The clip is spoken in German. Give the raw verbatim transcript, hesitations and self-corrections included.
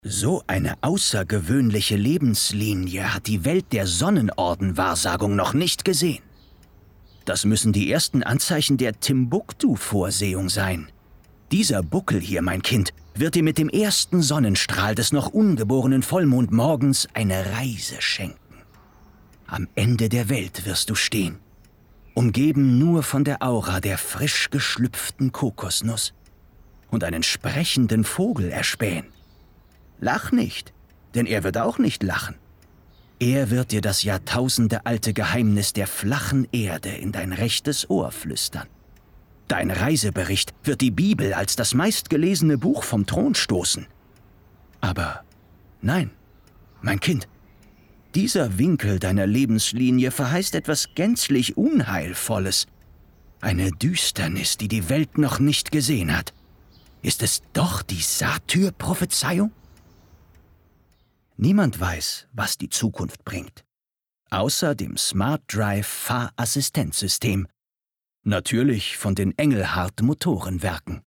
So eine außergewöhnliche Lebenslinie hat die Welt der Sonnenorden-Wahrsagung noch nicht gesehen. Das müssen die ersten Anzeichen der Timbuktu-Vorsehung sein. Dieser Buckel hier, mein Kind, wird dir mit dem ersten Sonnenstrahl des noch ungeborenen Vollmondmorgens eine Reise schenken. Am Ende der Welt wirst du stehen, umgeben nur von der Aura der frisch geschlüpften Kokosnuss und einen sprechenden Vogel erspähen. Lach nicht, denn er wird auch nicht lachen. Er wird dir das jahrtausendealte Geheimnis der flachen Erde in dein rechtes Ohr flüstern. Dein Reisebericht wird die Bibel als das meistgelesene Buch vom Thron stoßen. Aber nein, mein Kind, dieser Winkel deiner Lebenslinie verheißt etwas gänzlich Unheilvolles. Eine Düsternis, die die Welt noch nicht gesehen hat. Ist es doch die Satyr-Prophezeiung? Niemand weiß, was die Zukunft bringt. Außer dem Smart Drive Fahrassistenzsystem. Natürlich von den Engelhardt Motorenwerken.